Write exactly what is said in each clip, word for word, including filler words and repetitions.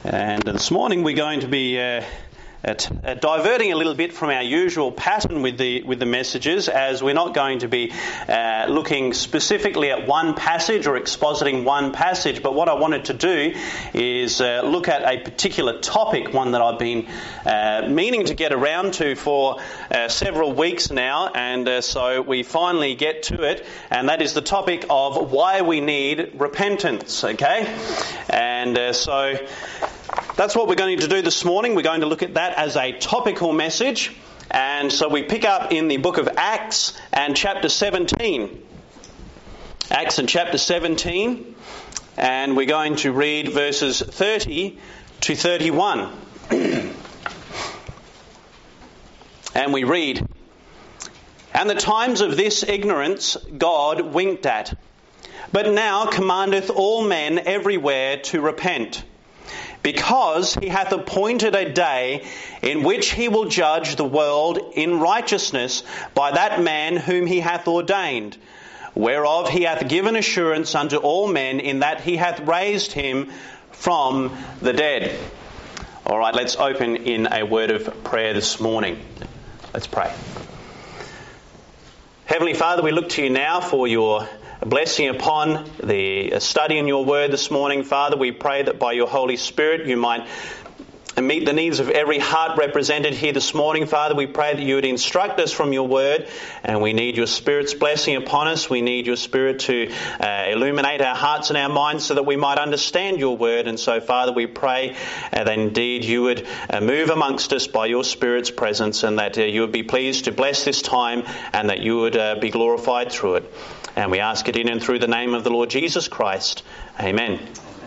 And this morning we're going to be uh, at, at diverting a little bit from our usual pattern with the with the messages, as we're not going to be uh, looking specifically at one passage or expositing one passage, but what I wanted to do is uh, look at a particular topic, one that I've been uh, meaning to get around to for uh, several weeks now, and uh, so we finally get to it, and that is the topic of why we need repentance, okay? And uh, so that's what we're going to do this morning. We're going to look at that as a topical message. And so we pick up in the book of Acts and chapter seventeen. Acts and chapter seventeen. And we're going to read verses thirty to thirty-one. And we read, "And the times of this ignorance God winked at, but now commandeth all men everywhere to repent. Because he hath appointed a day in which he will judge the world in righteousness by that man whom he hath ordained, whereof he hath given assurance unto all men in that he hath raised him from the dead." All right, let's open in a word of prayer this morning. Let's pray. Heavenly Father, we look to you now for your blessing upon the study in your word this morning. Father, we pray that by your Holy Spirit you might meet the needs of every heart represented here this morning. Father, we pray that you would instruct us from your word, and we need your Spirit's blessing upon us. We need your Spirit to uh, illuminate our hearts and our minds so that we might understand your word. And so, Father, we pray uh, that indeed you would uh, move amongst us by your Spirit's presence, and that uh, you would be pleased to bless this time, and that you would uh, be glorified through it. And we ask it in and through the name of the Lord Jesus Christ. Amen.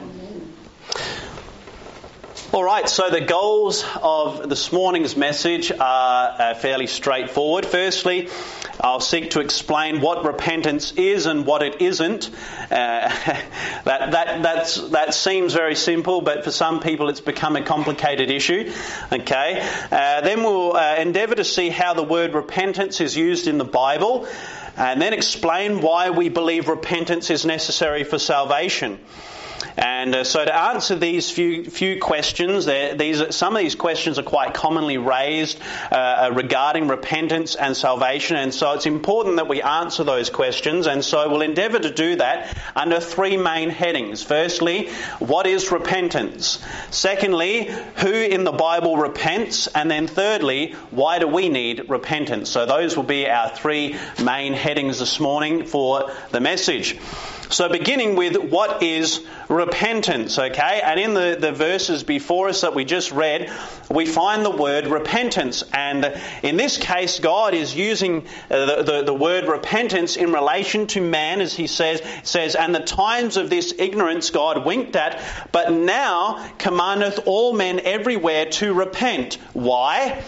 All right, so the goals of this morning's message are uh, fairly straightforward. Firstly, I'll seek to explain what repentance is and what it isn't. Uh, that that that's, that seems very simple, but for some people it's become a complicated issue. Okay, uh, then we'll uh, endeavour to see how the word repentance is used in the Bible, and then explain why we believe repentance is necessary for salvation. And uh, so to answer these few few questions, these some of these questions are quite commonly raised uh, regarding repentance and salvation, and so it's important that we answer those questions, and so we'll endeavour to do that under three main headings. Firstly, what is repentance? Secondly, who in the Bible repents? And then thirdly, why do we need repentance? So those will be our three main headings this morning for the message. So beginning with what is repentance, okay? And in the, the verses before us that we just read, we find the word repentance. And in this case, God is using the, the, the word repentance in relation to man, as he says, says, "And the times of this ignorance God winked at, but now commandeth all men everywhere to repent." Why?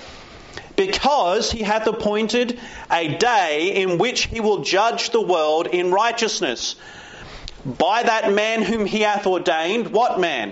Because he hath appointed a day in which he will judge the world in righteousness by that man whom he hath ordained. What man?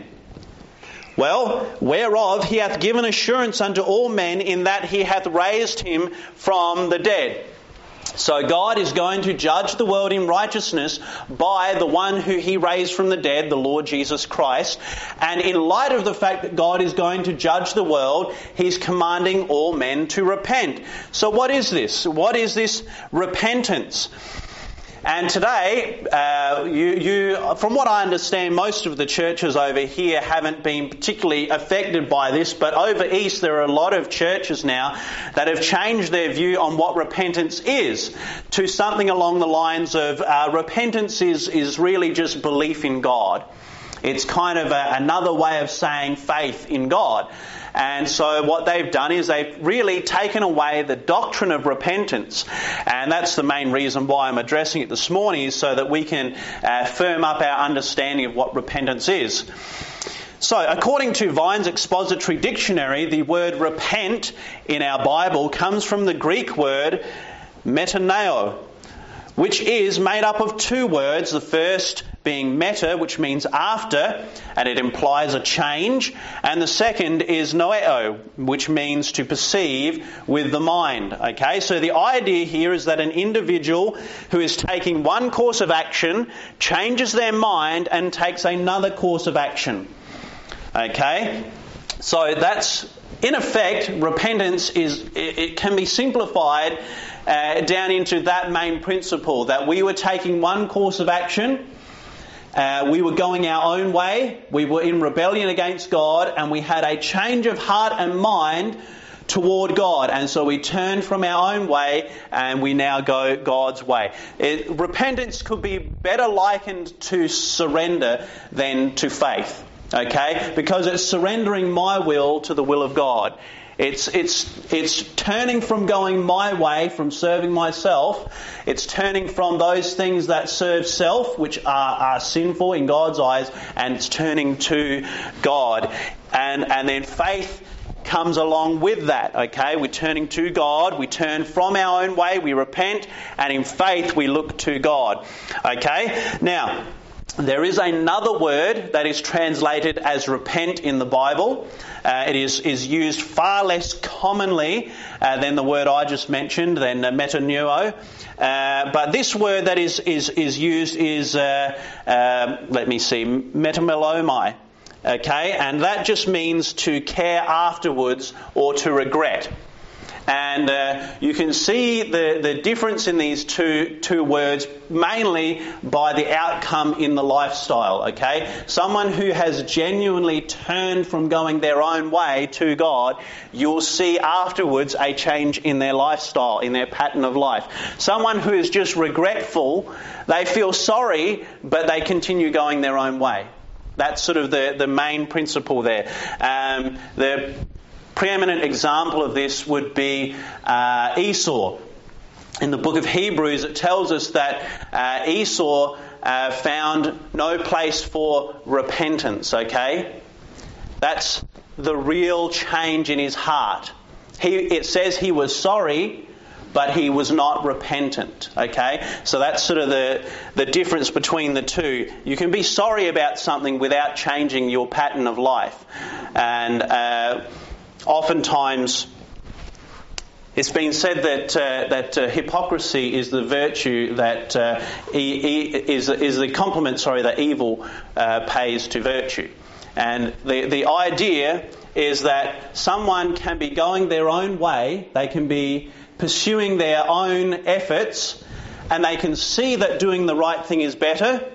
Well, whereof he hath given assurance unto all men in that he hath raised him from the dead. So God is going to judge the world in righteousness by the one who he raised from the dead, the Lord Jesus Christ. And in light of the fact that God is going to judge the world, he's commanding all men to repent. So what is this? What is this repentance? And today, uh, you, you, from what I understand, most of the churches over here haven't been particularly affected by this, but over east there are a lot of churches now that have changed their view on what repentance is to something along the lines of uh, repentance is, is really just belief in God. It's kind of a, another way of saying faith in God. And so what they've done is they've really taken away the doctrine of repentance. And that's the main reason why I'm addressing it this morning, is so that we can uh, firm up our understanding of what repentance is. So, according to Vine's Expository Dictionary, the word repent in our Bible comes from the Greek word metaneo, which is made up of two words. The first being meta, which means after, and it implies a change. And the second is noeo, which means to perceive with the mind. Okay, so the idea here is that an individual who is taking one course of action changes their mind and takes another course of action. Okay? So that's, in effect, repentance is, it, it can be simplified uh, down into that main principle, that we were taking one course of action, uh, we were going our own way, we were in rebellion against God, and we had a change of heart and mind toward God, and so we turned from our own way and we now go God's way. It, repentance could be better likened to surrender than to faith, okay? Because it's surrendering my will to the will of God. It's it's it's turning from going my way, from serving myself. It's turning from those things that serve self, which are, are sinful in God's eyes, and it's turning to God. And and then faith comes along with that, okay? We're turning to God, we turn from our own way, we repent, and in faith we look to God, okay? Now, there is another word that is translated as repent in the Bible. Uh, it is, is used far less commonly uh, than the word I just mentioned, than uh, metanoeo. Uh, but this word that is, is, is used is, uh, uh, let me see, metamelomai. Okay, and that just means to care afterwards or to regret. And uh, you can see the, the difference in these two two words mainly by the outcome in the lifestyle, okay? Someone who has genuinely turned from going their own way to God, you'll see afterwards a change in their lifestyle, in their pattern of life. Someone who is just regretful, they feel sorry, but they continue going their own way. That's sort of the, the main principle there. Um, the preeminent example of this would be uh, Esau. In the book of Hebrews, it tells us that uh, Esau uh, found no place for repentance, okay? That's the real change in his heart. He, it says he was sorry, but he was not repentant, okay? So that's sort of the, the difference between the two. You can be sorry about something without changing your pattern of life. And uh, oftentimes it's been said that uh, that uh, hypocrisy is the virtue that uh, e- e- is, is the compliment, sorry, that evil uh, pays to virtue. And the, the idea is that someone can be going their own way, they can be pursuing their own efforts, and they can see that doing the right thing is better,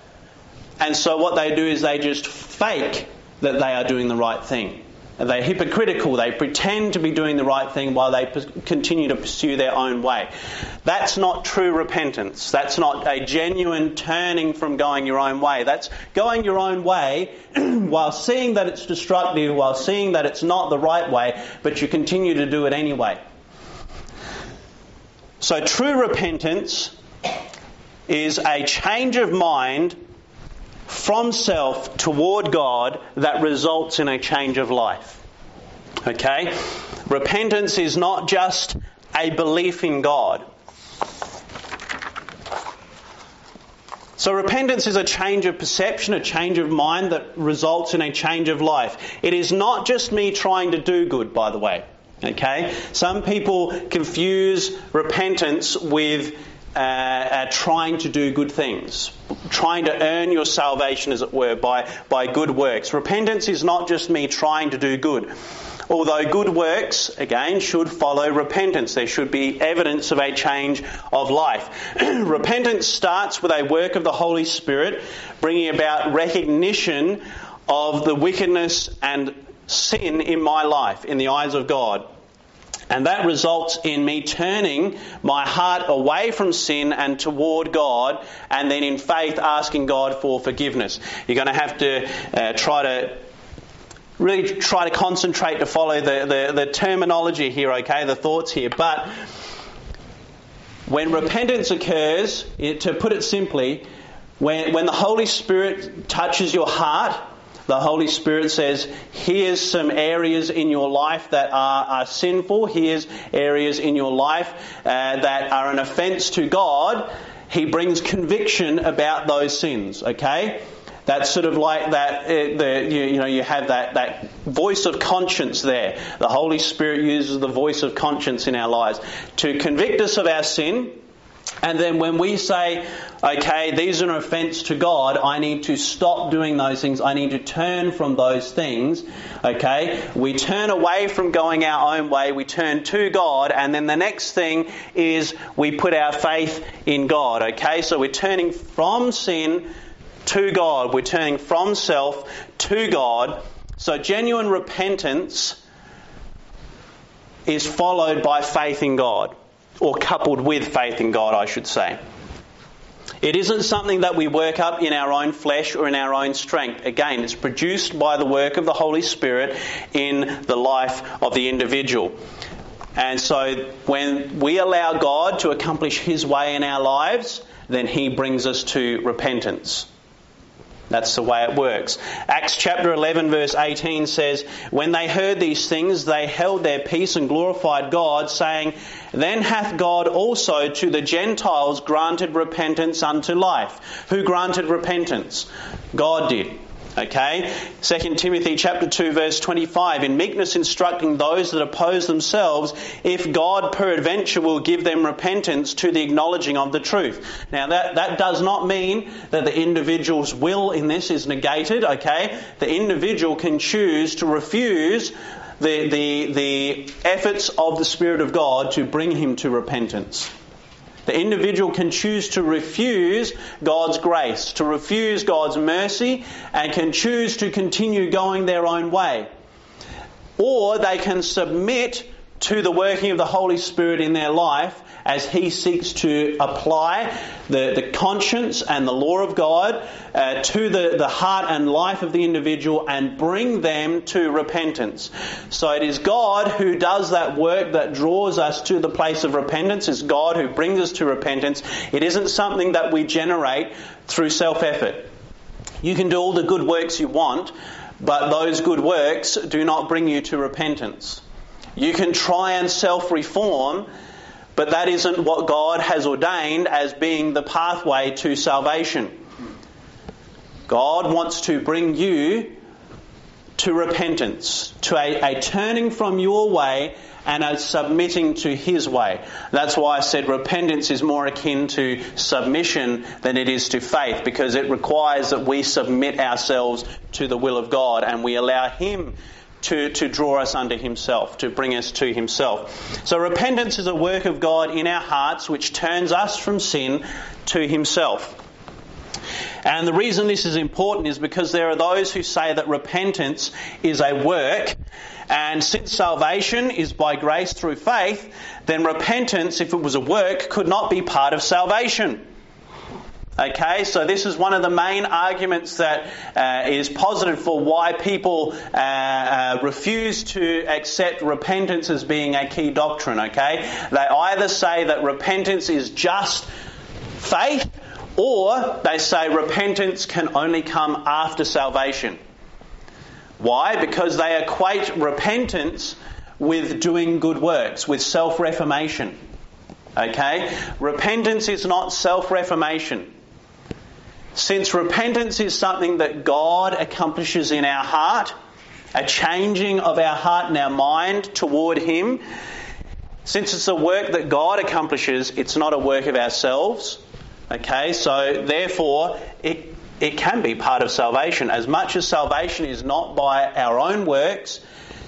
and so what they do is they just fake that they are doing the right thing. They're hypocritical, they pretend to be doing the right thing while they p- continue to pursue their own way. That's not true repentance. That's not a genuine turning from going your own way. That's going your own way while seeing that it's destructive, while seeing that it's not the right way, but you continue to do it anyway. So true repentance is a change of mind from self toward God that results in a change of life. Okay? Repentance is not just a belief in God. So repentance is a change of perception, a change of mind that results in a change of life. It is not just me trying to do good, by the way. Okay? Some people confuse repentance with uh, uh, trying to do good things, trying to earn your salvation, as it were, by, by good works. Repentance is not just me trying to do good. Although good works, again, should follow repentance. There should be evidence of a change of life. Repentance starts with a work of the Holy Spirit, bringing about recognition of the wickedness and sin in my life, in the eyes of God. And that results in me turning my heart away from sin and toward God, and then in faith asking God for forgiveness. You're going to have to uh, try to really try to concentrate to follow the, the, the terminology here, okay, the thoughts here. But when repentance occurs, it, to put it simply, when, when the Holy Spirit touches your heart, the Holy Spirit says, here's some areas in your life that are, are sinful. Here's areas in your life uh, that are an offence to God. He brings conviction about those sins, okay? That's sort of like that, uh, the, you, you know, you have that, that voice of conscience there. The Holy Spirit uses the voice of conscience in our lives to convict us of our sin, And then when we say, okay, these are an offence to God, I need to stop doing those things, I need to turn from those things, okay, we turn away from going our own way, we turn to God, and then the next thing is we put our faith in God, okay? So we're turning from sin to God, we're turning from self to God. So genuine repentance is followed by faith in God. Or coupled with faith in God, I should say. It isn't something that we work up in our own flesh or in our own strength. Again, it's produced by the work of the Holy Spirit in the life of the individual. And so when we allow God to accomplish His way in our lives, then He brings us to repentance. That's the way it works. Acts chapter eleven verse eighteen says, when they heard these things, they held their peace and glorified God, saying, then hath God also to the Gentiles granted repentance unto life. Who granted repentance? God did. Okay? Second Timothy chapter two verse twenty-five, in meekness instructing those that oppose themselves, if God peradventure will give them repentance to the acknowledging of the truth. Now that, that does not mean that the individual's will in this is negated, okay? The individual can choose to refuse the, the, the efforts of the Spirit of God to bring him to repentance. The individual can choose to refuse God's grace, to refuse God's mercy, and can choose to continue going their own way. Or they can submit to the working of the Holy Spirit in their life as He seeks to apply the, the conscience and the law of God uh, to the, the heart and life of the individual and bring them to repentance. So it is God who does that work that draws us to the place of repentance. It's God who brings us to repentance. It isn't something that we generate through self-effort. You can do all the good works you want, but those good works do not bring you to repentance. You can try and self-reform, but that isn't what God has ordained as being the pathway to salvation. God wants to bring you to repentance, to a, a turning from your way and a submitting to His way. That's why I said repentance is more akin to submission than it is to faith, because it requires that we submit ourselves to the will of God and we allow Him To, to draw us unto Himself, to bring us to Himself. So repentance is a work of God in our hearts which turns us from sin to Himself. And the reason this is important is because there are those who say that repentance is a work, and since salvation is by grace through faith, then repentance, if it was a work, could not be part of salvation. Okay, so this is one of the main arguments that uh, is posited for why people uh, uh, refuse to accept repentance as being a key doctrine, okay? They either say that repentance is just faith, or they say repentance can only come after salvation. Why? Because they equate repentance with doing good works, with self-reformation. Okay? Repentance is not self-reformation. Since repentance is something that God accomplishes in our heart, a changing of our heart and our mind toward Him, since it's a work that God accomplishes, it's not a work of ourselves. Okay, so therefore it it can be part of salvation. As much as salvation is not by our own works,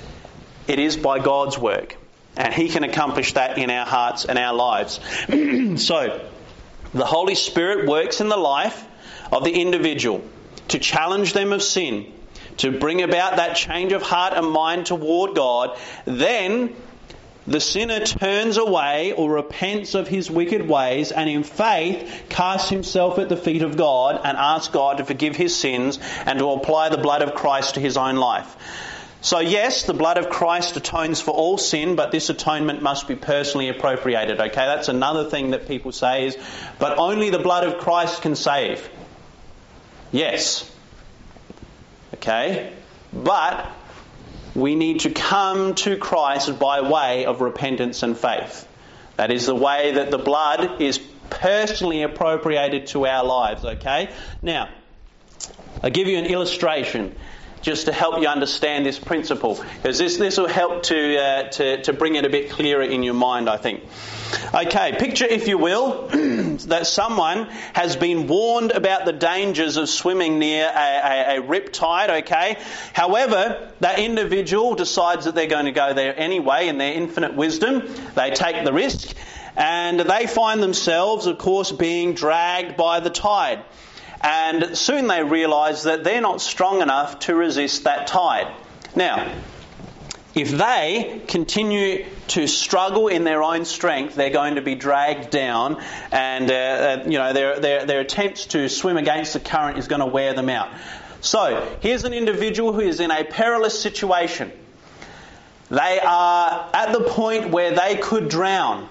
it is by God's work. And He can accomplish that in our hearts and our lives. So, the Holy Spirit works in the life of the individual to challenge them of sin, to bring about that change of heart and mind toward God. Then the sinner turns away or repents of his wicked ways and in faith casts himself at the feet of God and asks God to forgive his sins and to apply the blood of Christ to his own life. So yes, the blood of Christ atones for all sin, but this atonement must be personally appropriated. Okay, that's another thing that people say is, but only the blood of Christ can save. Yes. Okay, but we need to come to Christ by way of repentance and faith. That is the way that the blood is personally appropriated to our lives. Okay, now I'll give you an illustration. just to help you understand this principle, because this this will help to uh, to to bring it a bit clearer in your mind, I think. Okay, picture, if you will, that someone has been warned about the dangers of swimming near a, a, a rip tide, okay? However, that individual decides that they're going to go there anyway in their infinite wisdom. They take the risk, and they find themselves, of course, being dragged by the tide. And soon they realise that they're not strong enough to resist that tide. Now, if they continue to struggle in their own strength, they're going to be dragged down, and uh, uh, you know their, their their attempts to swim against the current is going to wear them out. So here's an individual who is in a perilous situation. They are at the point where they could drown.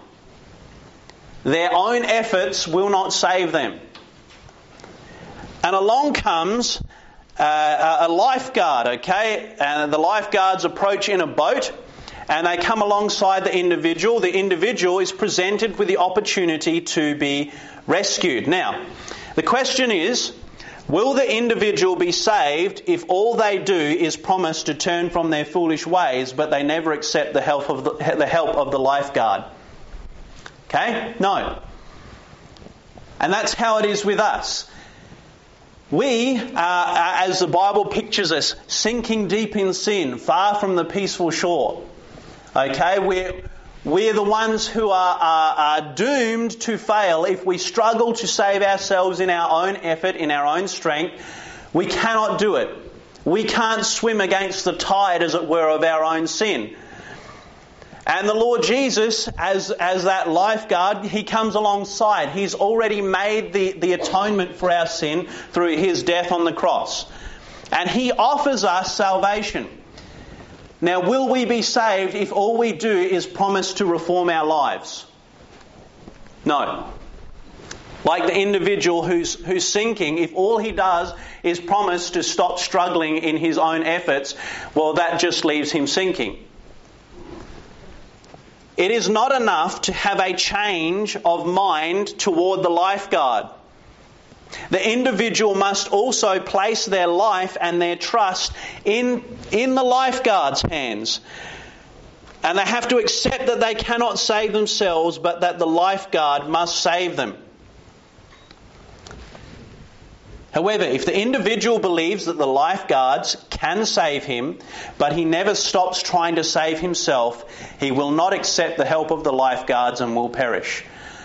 Their own efforts will not save them. And along comes uh, a lifeguard, okay? And the lifeguards approach in a boat, and they come alongside the individual. The individual is presented with the opportunity to be rescued. Now, the question is, will the individual be saved if all they do is promise to turn from their foolish ways, but they never accept the help of the, the help of the lifeguard? Okay? No. And that's how it is with us. We, uh, as the Bible pictures us, sinking deep in sin, far from the peaceful shore. Okay, we're, we're the ones who are, are, are doomed to fail if we struggle to save ourselves in our own effort, in our own strength. We cannot do it. We can't swim against the tide, as it were, of our own sin. And the Lord Jesus, as as that lifeguard, He comes alongside. He's already made the, the atonement for our sin through His death on the cross. And He offers us salvation. Now, will we be saved if all we do is promise to reform our lives? No. Like the individual who's who's sinking, if all he does is promise to stop struggling in his own efforts, well, that just leaves him sinking. It is not enough to have a change of mind toward the lifeguard. The individual must also place their life and their trust in, in the lifeguard's hands. And they have to accept that they cannot save themselves, but that the lifeguard must save them. However, if the individual believes that the lifeguards can save him, but he never stops trying to save himself, he will not accept the help of the lifeguards and will perish.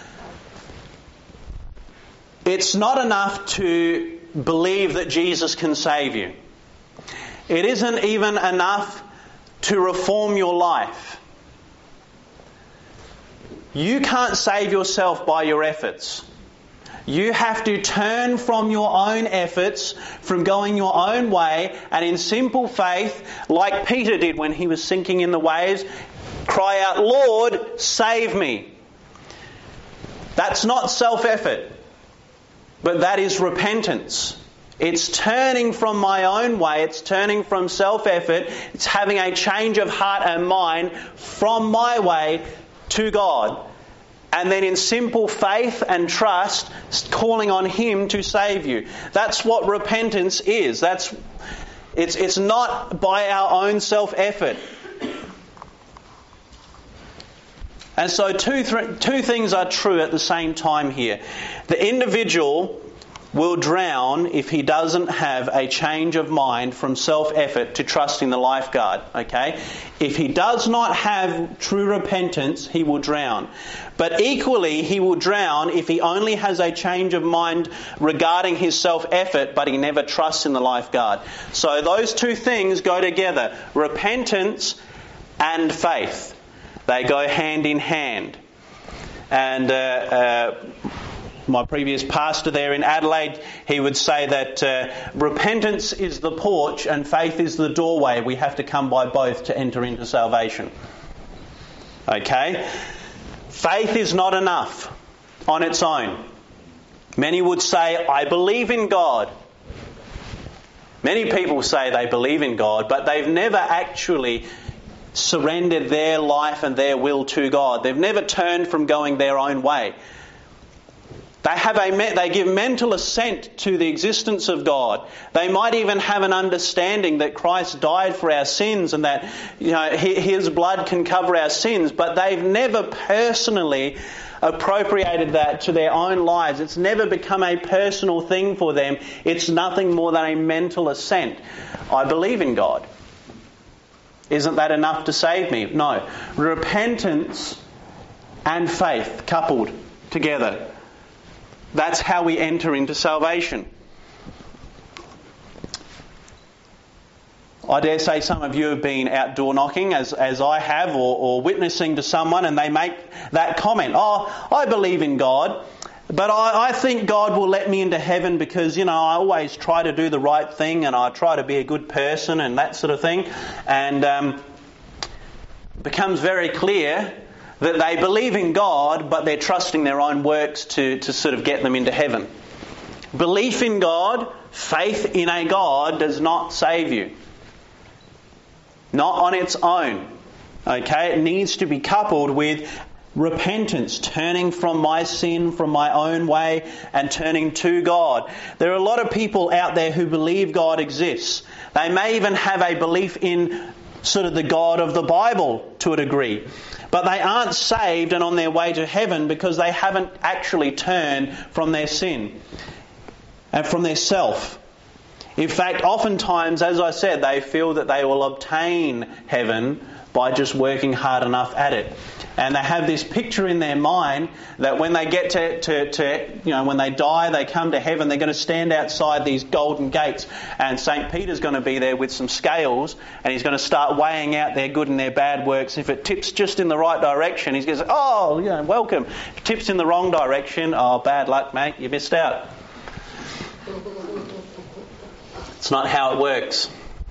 It's not enough to believe that Jesus can save you. It isn't even enough to reform your life. You can't save yourself by your efforts. You have to turn from your own efforts, from going your own way, and in simple faith, like Peter did when he was sinking in the waves, cry out, "Lord, save me." That's not self-effort, but that is repentance. It's turning from my own way, it's turning from self-effort, it's having a change of heart and mind from my way to God. And then in simple faith and trust, calling on Him to save you. That's what repentance is. That's it's it's not by our own self-effort. And so two th- two things are true at the same time here. The individual will drown if he doesn't have a change of mind from self-effort to trusting the lifeguard. Okay? If he does not have true repentance, he will drown. But equally, he will drown if he only has a change of mind regarding his self-effort, but he never trusts in the lifeguard. So those two things go together. Repentance and faith. They go hand in hand. And uh, uh, my previous pastor there in Adelaide, he would say that uh, repentance is the porch and faith is the doorway. We have to come by both to enter into salvation. Okay? Faith is not enough on its own. Many would say, "I believe in God." Many people say they believe in God, but they've never actually surrendered their life and their will to God. They've never turned from going their own way. They have a they give mental assent to the existence of God. They might even have an understanding that Christ died for our sins and that, you know, His blood can cover our sins, but they've never personally appropriated that to their own lives. It's never become a personal thing for them. It's nothing more than a mental assent. I believe in God. Isn't that enough to save me? No. Repentance and faith coupled together. That's how we enter into salvation. I dare say some of you have been outdoor knocking, as, as I have, or, or witnessing to someone, and they make that comment, oh, I believe in God, but I, I think God will let me into heaven because, you know, I always try to do the right thing and I try to be a good person and that sort of thing. And um, it becomes very clear that they believe in God, but they're trusting their own works to, to sort of get them into heaven. Belief in God, faith in a God does not save you. Not on its own. Okay? It needs to be coupled with repentance, turning from my sin, from my own way, and turning to God. There are a lot of people out there who believe God exists. They may even have a belief in sort of the God of the Bible to a degree. But they aren't saved and on their way to heaven because they haven't actually turned from their sin and from their self. In fact, oftentimes, as I said, they feel that they will obtain heaven by just working hard enough at it. And they have this picture in their mind that when they get to, to, to, you know, when they die, they come to heaven, they're going to stand outside these golden gates and Saint Peter's going to be there with some scales and he's going to start weighing out their good and their bad works. If it tips just in the right direction, he's going to say, oh, you know, welcome. If it tips in the wrong direction, oh, bad luck, mate, you missed out. It's not how it works.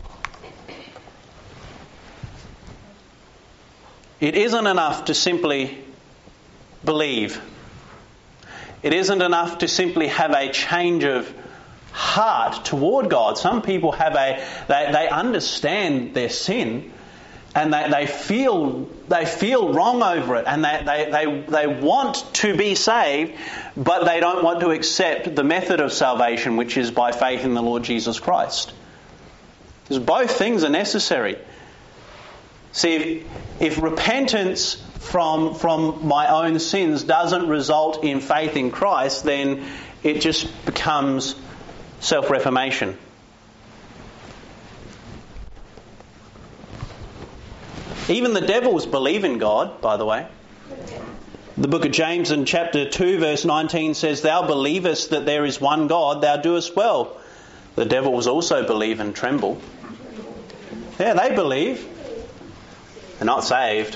It isn't enough to simply believe. It isn't enough to simply have a change of heart toward God. Some people have a they, they understand their sin and they, they feel they feel wrong over it and they, they, they, they want to be saved, but they don't want to accept the method of salvation, which is by faith in the Lord Jesus Christ. Because both things are necessary. See, if, if repentance from from my own sins doesn't result in faith in Christ, then it just becomes self-reformation. Even the devils believe in God, by the way. The book of James in chapter two verse nineteen says, "Thou believest that there is one God, thou doest well." The devils also believe and tremble. Yeah, they believe. They're not saved.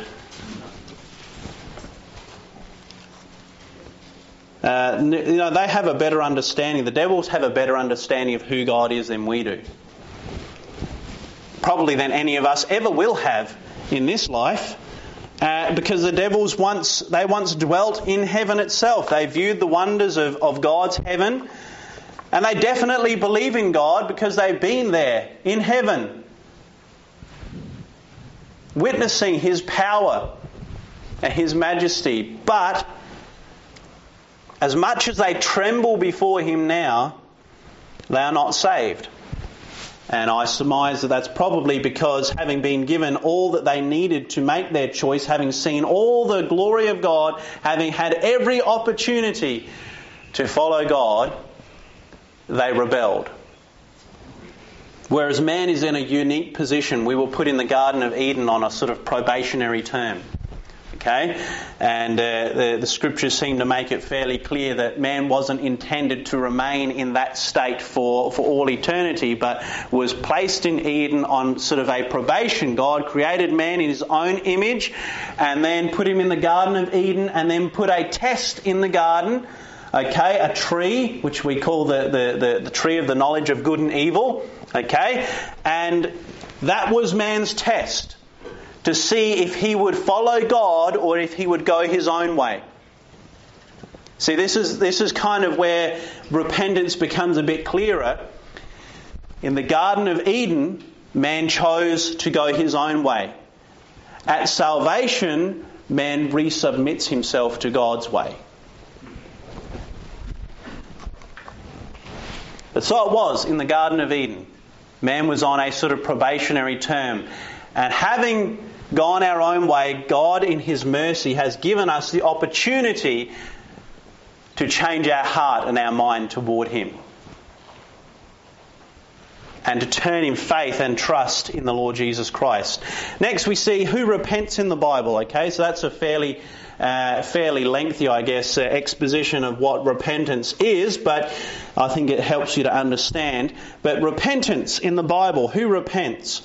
Uh, you know, they have a better understanding. The devils have a better understanding of who God is than we do. Probably than any of us ever will have in this life. Uh, because the devils once, they once dwelt in heaven itself. They viewed the wonders of, of God's heaven. And they definitely believe in God because they've been there in heaven, witnessing His power and His majesty. But as much as they tremble before Him now, they are not saved. And I surmise that that's probably because, having been given all that they needed to make their choice, having seen all the glory of God, having had every opportunity to follow God, they rebelled. Whereas man is in a unique position. We were put in the Garden of Eden on a sort of probationary term. Okay? And uh, the, the scriptures seem to make it fairly clear that man wasn't intended to remain in that state for, for all eternity, but was placed in Eden on sort of a probation. God created man in His own image and then put him in the Garden of Eden and then put a test in the garden. Okay, a tree, which we call the, the, the, the tree of the knowledge of good and evil. Okay, and that was man's test to see if he would follow God or if he would go his own way. See, this is this is kind of where repentance becomes a bit clearer. In the Garden of Eden, man chose to go his own way. At salvation, man resubmits himself to God's way. But so it was in the Garden of Eden. Man was on a sort of probationary term. And having gone our own way, God in His mercy has given us the opportunity to change our heart and our mind toward Him. And to turn in faith and trust in the Lord Jesus Christ. Next we see who repents in the Bible. Okay, so that's a fairly uh, fairly lengthy, I guess, uh, exposition of what repentance is, but I think it helps you to understand. But repentance in the Bible, who repents?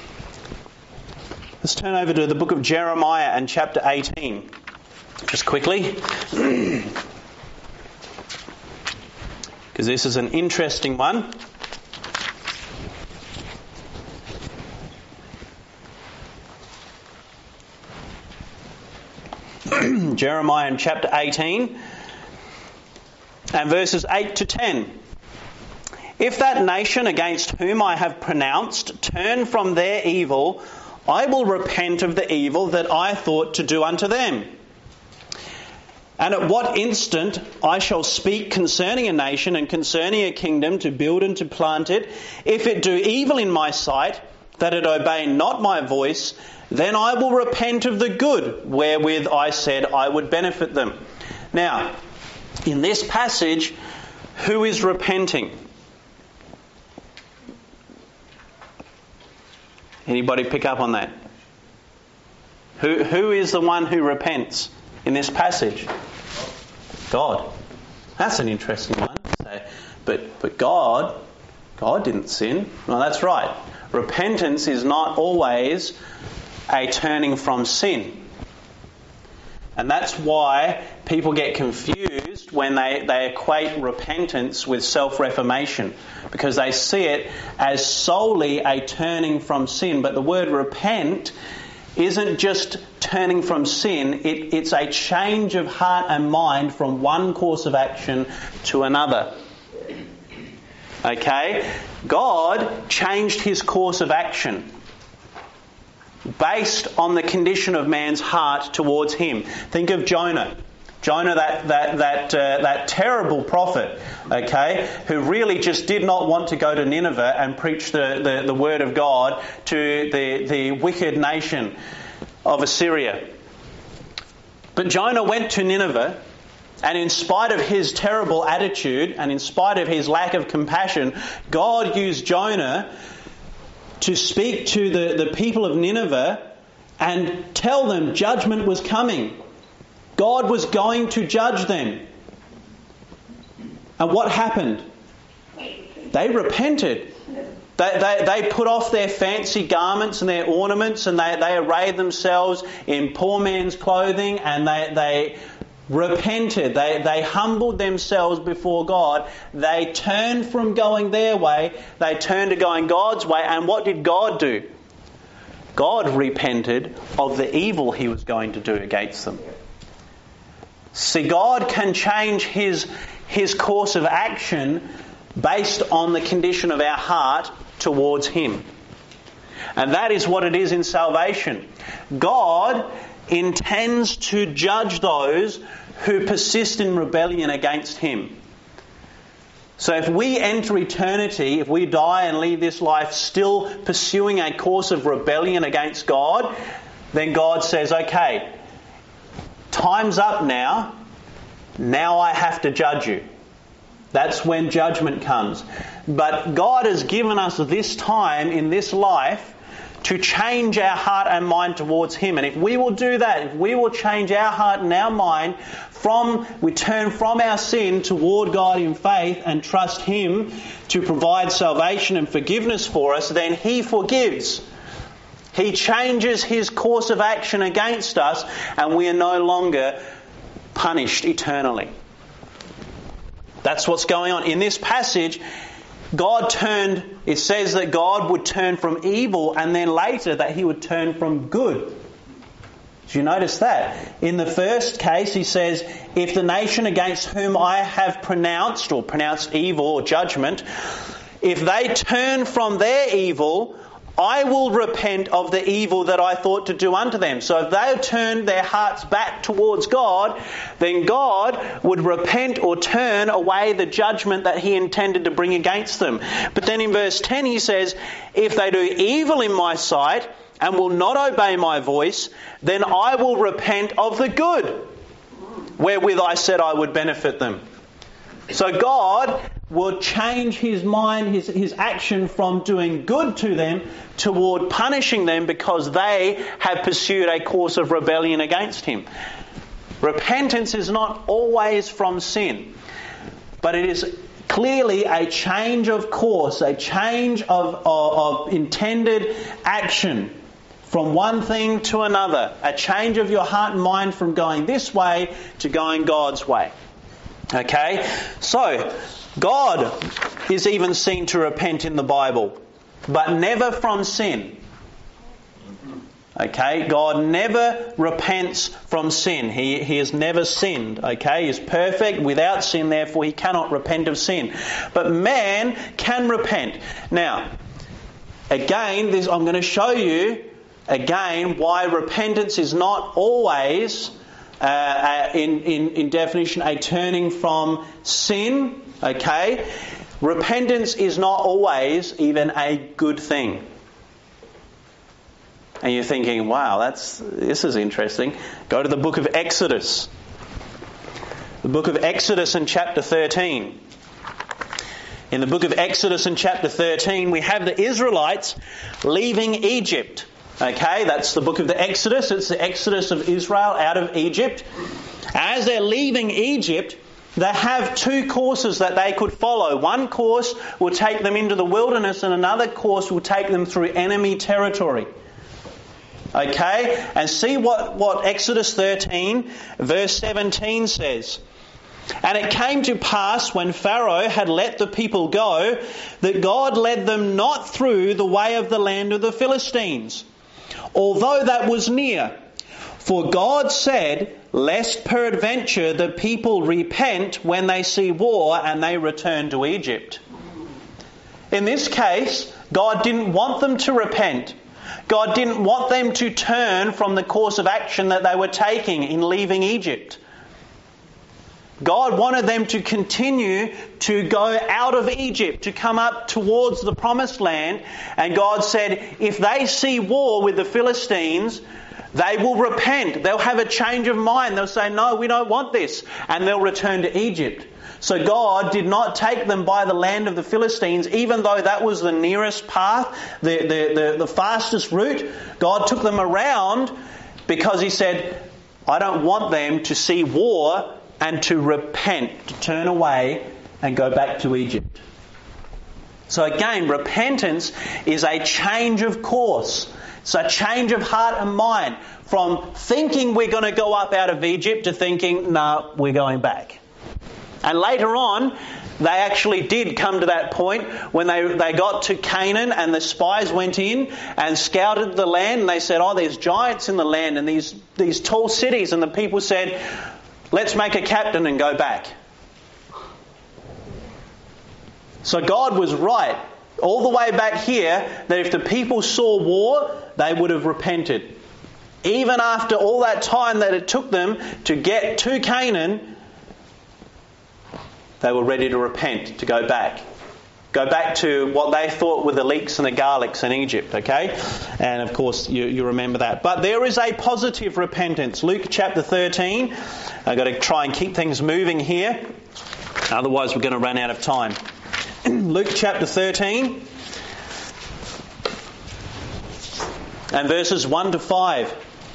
Let's turn over to the book of Jeremiah and chapter eighteen. Just quickly. Because this is an interesting one. Jeremiah in chapter eighteen and verses eight to ten. If that nation against whom I have pronounced turn from their evil, I will repent of the evil that I thought to do unto them. And at what instant I shall speak concerning a nation and concerning a kingdom to build and to plant it, if it do evil in my sight, that it obey not my voice, then I will repent of the good wherewith I said I would benefit them. Now, in this passage, who is repenting? Anybody pick up on that? Who who is the one who repents in this passage? God. That's an interesting one. So, but but God, God didn't sin. Well, that's right. Repentance is not always a turning from sin. And that's why people get confused when they, they equate repentance with self-reformation, because they see it as solely a turning from sin. But the word repent isn't just turning from sin, it, it's a change of heart and mind from one course of action to another. Okay? God changed His course of action based on the condition of man's heart towards Him. Think of Jonah. Jonah, that that that uh, that terrible prophet, okay, who really just did not want to go to Nineveh and preach the, the, the word of God to the, the wicked nation of Assyria. But Jonah went to Nineveh, and in spite of his terrible attitude and in spite of his lack of compassion, God used Jonah to speak to the, the people of Nineveh and tell them judgment was coming. God was going to judge them. And what happened? They repented. They, they, they put off their fancy garments and their ornaments, and they, they arrayed themselves in poor man's clothing, and they, they repented. They, they humbled themselves before God. They turned from going their way. They turned to going God's way. And what did God do? God repented of the evil He was going to do against them. See, God can change His, His course of action based on the condition of our heart towards Him. And that is what it is in salvation. God intends to judge those who persist in rebellion against Him. So if we enter eternity, if we die and leave this life still pursuing a course of rebellion against God, then God says, okay, time's up now. Now I have to judge you. That's when judgment comes. But God has given us this time in this life to change our heart and mind towards Him. And if we will do that, if we will change our heart and our mind from, we turn from our sin toward God in faith and trust Him to provide salvation and forgiveness for us, then He forgives. He changes His course of action against us, and we are no longer punished eternally. That's what's going on. In this passage, God turned, it says that God would turn from evil, and then later that He would turn from good. Did you notice that? In the first case, He says, if the nation against whom I have pronounced, or pronounced evil or judgment, if they turn from their evil, I will repent of the evil that I thought to do unto them. So if they turned their hearts back towards God, then God would repent or turn away the judgment that he intended to bring against them. But then in verse ten he says, if they do evil in my sight and will not obey my voice, then I will repent of the good wherewith I said I would benefit them. So God will change his mind, his, his action from doing good to them toward punishing them because they have pursued a course of rebellion against him. Repentance is not always from sin, but it is clearly a change of course, a change of, of, of intended action from one thing to another, a change of your heart and mind from going this way to going God's way. Okay? So, God is even seen to repent in the Bible, but never from sin. Okay? God never repents from sin. He, he has never sinned. Okay? He is perfect, without sin, therefore he cannot repent of sin. But man can repent. Now, again, this, I'm going to show you again why repentance is not always Uh, uh, in, in, in definition, a turning from sin, okay? Repentance is not always even a good thing. And you're thinking, wow, that's this is interesting. Go to the book of Exodus. The book of Exodus in chapter thirteen. In the book of Exodus in chapter thirteen, we have the Israelites leaving Egypt. Okay, that's the book of the Exodus. It's the Exodus of Israel out of Egypt. As they're leaving Egypt, they have two courses that they could follow. One course will take them into the wilderness and another course will take them through enemy territory. Okay, and see what, what Exodus thirteen verse seventeen says. And it came to pass when Pharaoh had let the people go, that God led them not through the way of the land of the Philistines, although that was near. For God said, lest peradventure the people repent when they see war and they return to Egypt. In this case, God didn't want them to repent. God didn't want them to turn from the course of action that they were taking in leaving Egypt. God wanted them to continue to go out of Egypt, to come up towards the promised land. And God said, if they see war with the Philistines, they will repent. They'll have a change of mind. They'll say, no, we don't want this. And they'll return to Egypt. So God did not take them by the land of the Philistines, even though that was the nearest path, the, the, the, the fastest route. God took them around because he said, I don't want them to see war and to repent, to turn away and go back to Egypt. So again, repentance is a change of course. It's a change of heart and mind from thinking we're going to go up out of Egypt to thinking, no, we're going back. And later on, they actually did come to that point when they, they got to Canaan and the spies went in and scouted the land and they said, oh, there's giants in the land and these, these tall cities. And the people said, let's make a captain and go back. So God was right all the way back here that if the people saw war, they would have repented. Even after all that time that it took them to get to Canaan, they were ready to repent, to go back. Go back to what they thought were the leeks and the garlics in Egypt, okay? And of course, you, you remember that. But there is a positive repentance. Luke chapter thirteen. I've got to try and keep things moving here. Otherwise, we're going to run out of time. Luke chapter thirteen. And verses one to five.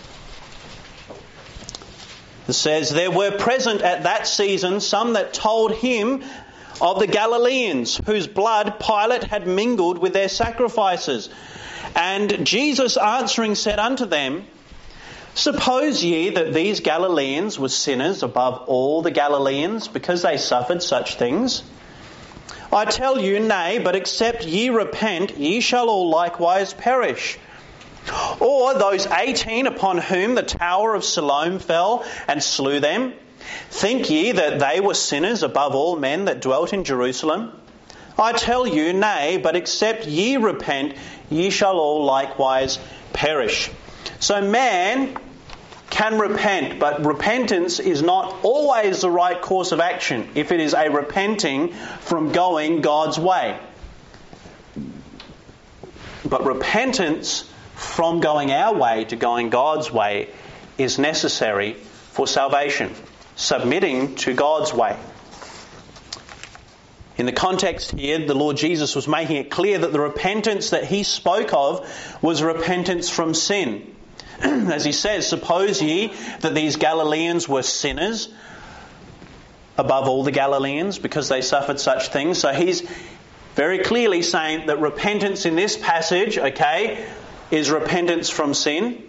It says, there were present at that season some that told him of the Galileans, whose blood Pilate had mingled with their sacrifices. And Jesus answering said unto them, suppose ye that these Galileans were sinners above all the Galileans, because they suffered such things? I tell you, nay, but except ye repent, ye shall all likewise perish. Or those eighteen upon whom the tower of Siloam fell and slew them, think ye that they were sinners above all men that dwelt in Jerusalem? I tell you, nay, but except ye repent, ye shall all likewise perish. So man can repent, but repentance is not always the right course of action if it is a repenting from going God's way. But repentance from going our way to going God's way is necessary for salvation, submitting to God's way. In the context here, the Lord Jesus was making it clear that the repentance that he spoke of was repentance from sin. As he says, suppose ye that these Galileans were sinners above all the Galileans because they suffered such things. So he's very clearly saying that repentance in this passage, okay, is repentance from sin.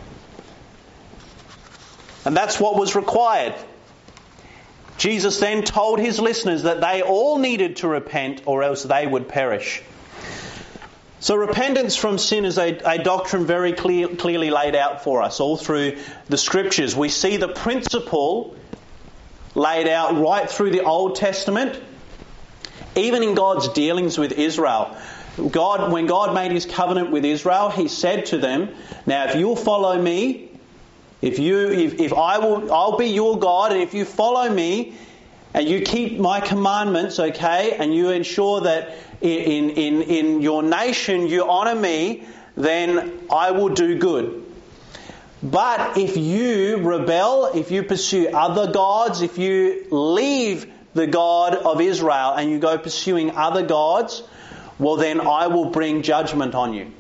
And that's what was required. Jesus then told his listeners that they all needed to repent or else they would perish. So repentance from sin is a, a doctrine very clear, clearly laid out for us all through the Scriptures. We see the principle laid out right through the Old Testament, even in God's dealings with Israel. God, when God made his covenant with Israel, he said to them, now if you'll follow me, if you, if, if I will, I'll be your God, and if you follow me and you keep my commandments, okay, and you ensure that in, in, in your nation you honour me, then I will do good. But if you rebel, if you pursue other gods, if you leave the God of Israel and you go pursuing other gods, well then I will bring judgment on you.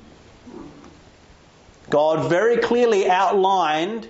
God very clearly outlined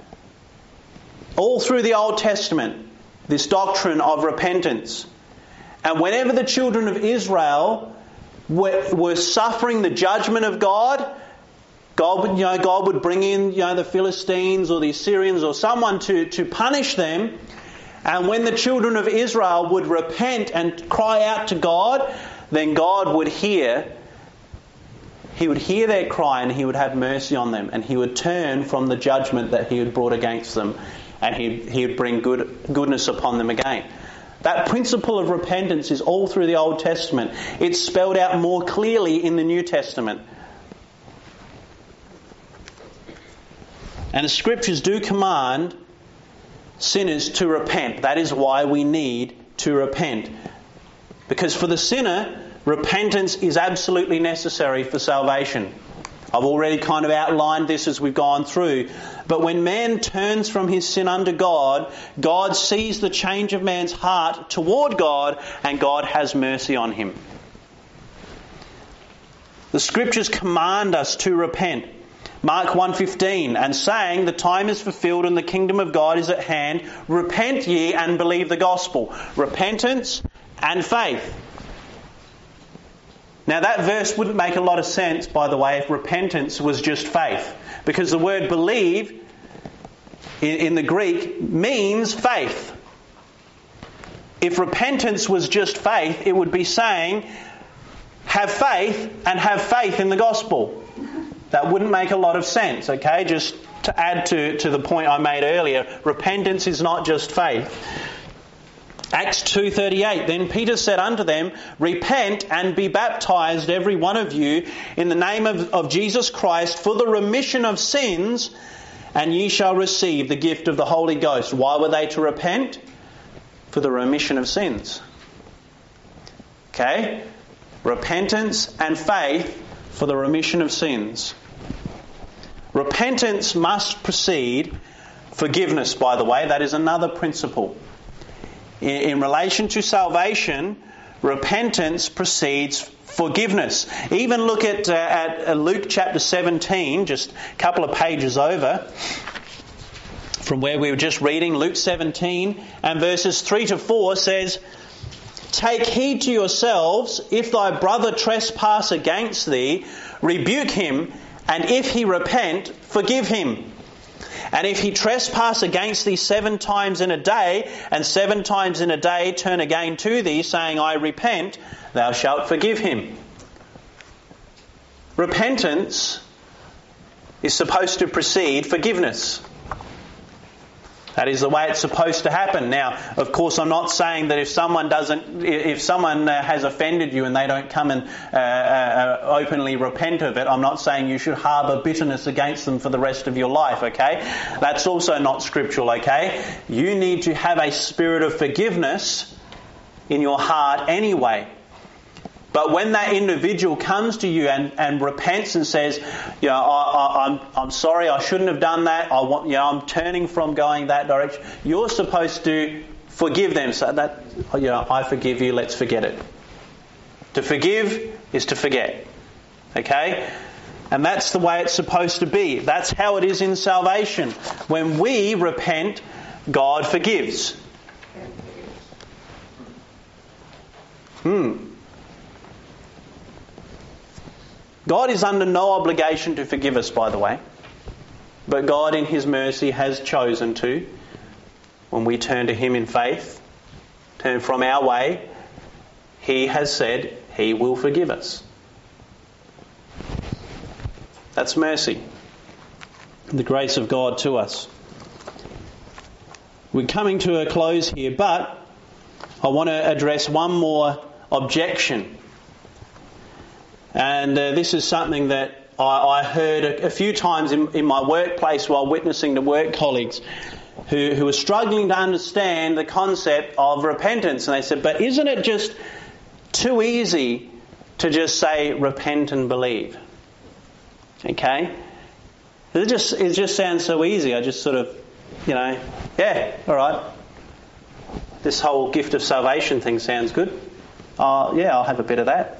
all through the Old Testament this doctrine of repentance. And whenever the children of Israel were, were suffering the judgment of God, God would, you know, God would bring in, you know, the Philistines or the Assyrians or someone to, to punish them. And when the children of Israel would repent and cry out to God, then God would hear. He would hear their cry and he would have mercy on them, and he would turn from the judgment that he had brought against them, and he, he would bring good, goodness upon them again. That principle of repentance is all through the Old Testament. It's spelled out more clearly in the New Testament. And the Scriptures do command sinners to repent. That is why we need to repent. Because for the sinner, repentance is absolutely necessary for salvation. I've already kind of outlined this as we've gone through. But when man turns from his sin unto God, God sees the change of man's heart toward God, and God has mercy on him. The Scriptures command us to repent. Mark one fifteen, and saying, the time is fulfilled and the kingdom of God is at hand. Repent ye and believe the gospel. Repentance and faith. Now that verse wouldn't make a lot of sense, by the way, if repentance was just faith. Because the word believe in, in the Greek means faith. If repentance was just faith, it would be saying, have faith and have faith in the gospel. That wouldn't make a lot of sense, okay? Just to add to, to the point I made earlier, repentance is not just faith. Acts two thirty-eight, then Peter said unto them, repent and be baptized every one of you in the name of, of Jesus Christ for the remission of sins, and ye shall receive the gift of the Holy Ghost. Why were they to repent? For the remission of sins. Okay? Repentance and faith for the remission of sins. Repentance must precede forgiveness, by the way. That is another principle. In relation to salvation, repentance precedes forgiveness. Even look at, uh, at Luke chapter seventeen, just a couple of pages over from where we were just reading. Luke seventeen and verses three to four says, take heed to yourselves, if thy brother trespass against thee, rebuke him, and if he repent, forgive him. And if he trespass against thee seven times in a day, and seven times in a day turn again to thee, saying, I repent, thou shalt forgive him. Repentance is supposed to precede forgiveness. That is the way it's supposed to happen. Now, of course, I'm not saying that if someone doesn't, if someone uh, has offended you and they don't come and uh, uh, openly repent of it, I'm not saying you should harbour bitterness against them for the rest of your life, okay? That's also not scriptural, okay? You need to have a spirit of forgiveness in your heart anyway. But when that individual comes to you and, and repents and says, you know, I, I, I'm I'm sorry, I shouldn't have done that. I want, you know, I'm turning from going that direction. You're supposed to forgive them. So that, you know, I forgive you. Let's forget it. To forgive is to forget. Okay, and that's the way it's supposed to be. That's how it is in salvation. When we repent, God forgives. Hmm. God is under no obligation to forgive us, by the way. But God in His mercy has chosen to, when we turn to Him in faith, turn from our way, He has said He will forgive us. That's mercy. The grace of God to us. We're coming to a close here, but I want to address one more objection. And uh, this is something that I, I heard a, a few times in, in my workplace while witnessing to work colleagues who, who were struggling to understand the concept of repentance. And they said, but isn't it just too easy to just say repent and believe? Okay? It just, it just sounds so easy. I just sort of, you know, yeah, all right. This whole gift of salvation thing sounds good. Uh, yeah, I'll have a bit of that.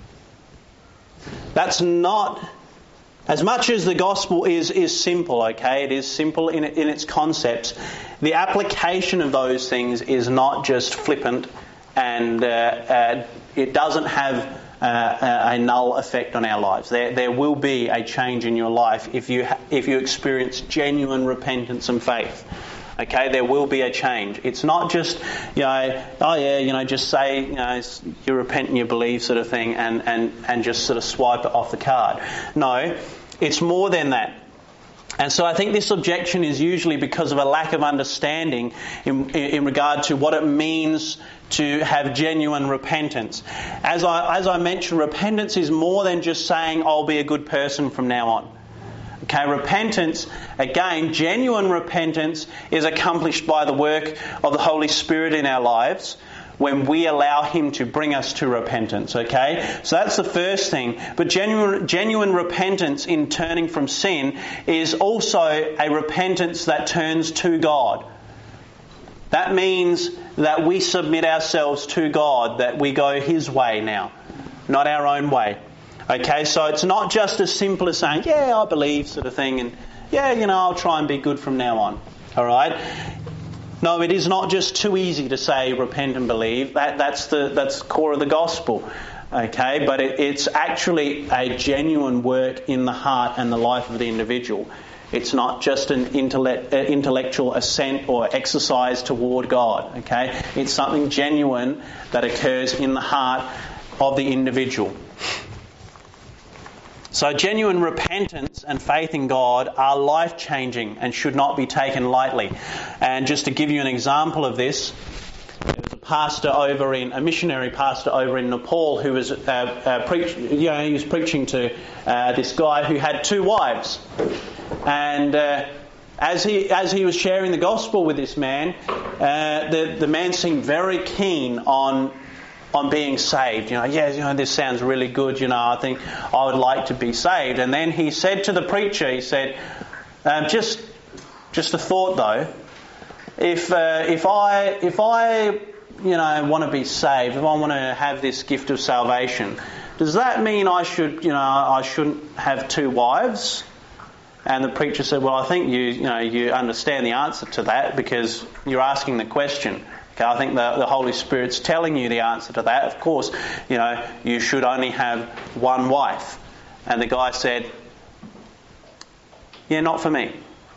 That's not, as much as the gospel is, is simple, okay, it is simple in, in its concepts, the application of those things is not just flippant and uh, uh, it doesn't have uh, a null effect on our lives. There, there will be a change in your life if you, ha- if you experience genuine repentance and faith. Okay, there will be a change. It's not just, you know, oh yeah, you know, just say, you know, you repent and you believe sort of thing and, and, and just sort of swipe it off the card. No, it's more than that. And so I think this objection is usually because of a lack of understanding in, in regard to what it means to have genuine repentance. As I, as I mentioned, repentance is more than just saying, I'll be a good person from now on. Okay, repentance, again, genuine repentance is accomplished by the work of the Holy Spirit in our lives when we allow Him to bring us to repentance, okay? So that's the first thing. But genuine, genuine repentance in turning from sin is also a repentance that turns to God. That means that we submit ourselves to God, that we go His way now, not our own way. Okay, so it's not just as simple as saying, yeah, I believe sort of thing, and yeah, you know, I'll try and be good from now on. All right? No, it is not just too easy to say repent and believe. That that's the that's the core of the gospel. Okay, but it, it's actually a genuine work in the heart and the life of the individual. It's not just an intellect, uh, intellectual assent or exercise toward God. Okay, it's something genuine that occurs in the heart of the individual. So genuine repentance and faith in God are life-changing and should not be taken lightly. And just to give you an example of this, there was a pastor over in, a missionary pastor over in Nepal who was, uh, uh, preach, you know, he was preaching to uh, this guy who had two wives. And uh, as he as he was sharing the gospel with this man, uh, the the man seemed very keen on. on being saved. You know, yeah, you know, this sounds really good, you know, I think I would like to be saved. And then he said to the preacher, he said, um, just just a thought though, if uh, if I if I you know want to be saved, if I want to have this gift of salvation, does that mean I should, you know, I shouldn't have two wives? And the preacher said, well, I think you you know you understand the answer to that because you're asking the question. Okay, I think the, the Holy Spirit's telling you the answer to that. Of course, you know, you should only have one wife. And the guy said, yeah, not for me.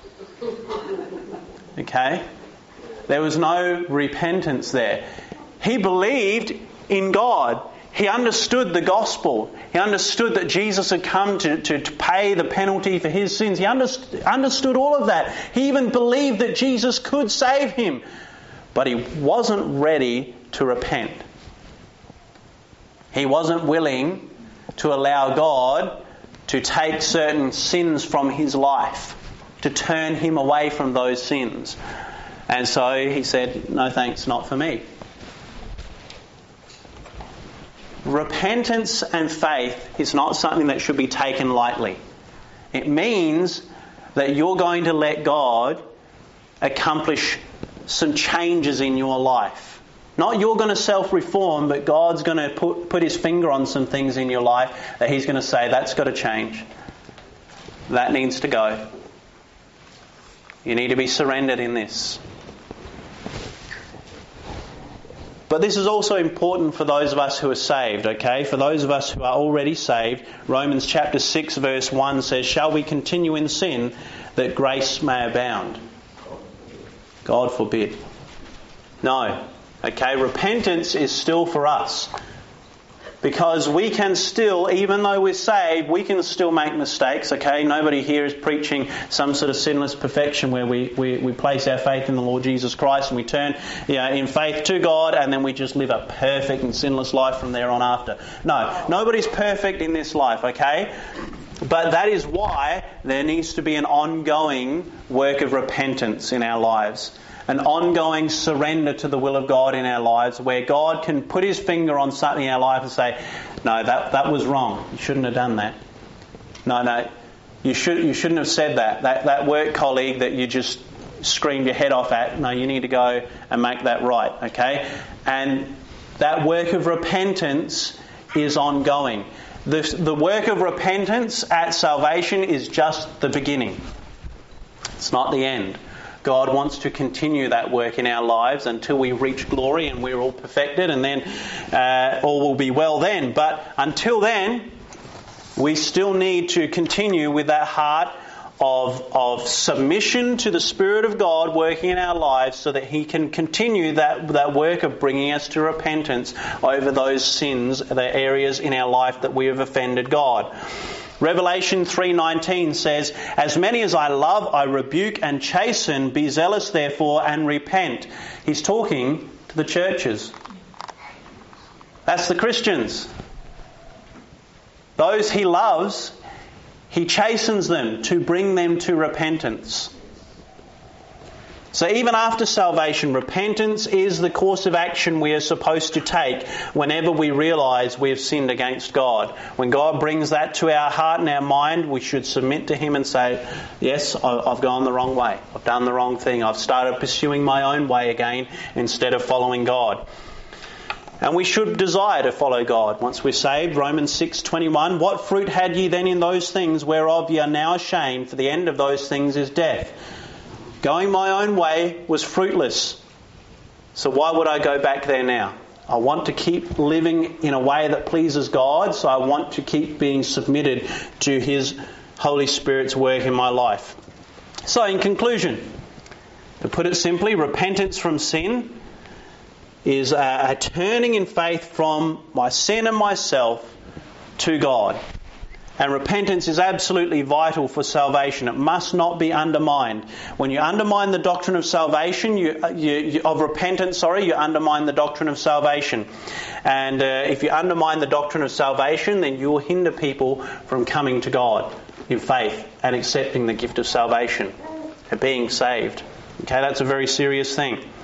Okay? There was no repentance there. He believed in God. He understood the gospel. He understood that Jesus had come to, to, to pay the penalty for his sins. He underst- understood all of that. He even believed that Jesus could save him. But he wasn't ready to repent. He wasn't willing to allow God to take certain sins from his life, to turn him away from those sins. And so he said, no thanks, not for me. Repentance and faith is not something that should be taken lightly. It means that you're going to let God accomplish some changes in your life. Not you're going to self-reform, but God's going to put, put his finger on some things in your life that he's going to say, that's got to change. That needs to go. You need to be surrendered in this. But this is also important for those of us who are saved, okay? For those of us who are already saved, Romans chapter six verse one says, shall we continue in sin that grace may abound? God forbid. No. Okay, repentance is still for us. Because we can still, even though we're saved, we can still make mistakes, okay? Nobody here is preaching some sort of sinless perfection where we, we, we place our faith in the Lord Jesus Christ and we turn you know, in faith to God and then we just live a perfect and sinless life from there on after. No, nobody's perfect in this life, okay? But that is why there needs to be an ongoing work of repentance in our lives. An ongoing surrender to the will of God in our lives where God can put his finger on something in our life and say, no, that, that was wrong. You shouldn't have done that. No, no, you, should, you shouldn't have said that. that. That work colleague that you just screamed your head off at, no, you need to go and make that right, okay? And that work of repentance is ongoing. The, the work of repentance at salvation is just the beginning. It's not the end. God wants to continue that work in our lives until we reach glory and we're all perfected and then uh, all will be well then. But until then, we still need to continue with that heart of, of submission to the Spirit of God working in our lives so that he can continue that, that work of bringing us to repentance over those sins, the areas in our life that we have offended God. Revelation three nineteen says, as many as I love, I rebuke and chasten. Be zealous, therefore, and repent. He's talking to the churches. That's the Christians. Those he loves, he chastens them to bring them to repentance. So even after salvation, repentance is the course of action we are supposed to take whenever we realise we have sinned against God. When God brings that to our heart and our mind, we should submit to him and say, yes, I've gone the wrong way. I've done the wrong thing. I've started pursuing my own way again instead of following God. And we should desire to follow God once we're saved. Romans six twenty-one, what fruit had ye then in those things whereof ye are now ashamed? For the end of those things is death. Going my own way was fruitless. So why would I go back there now? I want to keep living in a way that pleases God, so I want to keep being submitted to his Holy Spirit's work in my life. So in conclusion, to put it simply, repentance from sin is a, a turning in faith from my sin and myself to God. And repentance is absolutely vital for salvation. It must not be undermined. When you undermine the doctrine of salvation, you, you, you of repentance, sorry, you undermine the doctrine of salvation. And uh, if you undermine the doctrine of salvation, then you will hinder people from coming to God in faith and accepting the gift of salvation and being saved. Okay, that's a very serious thing.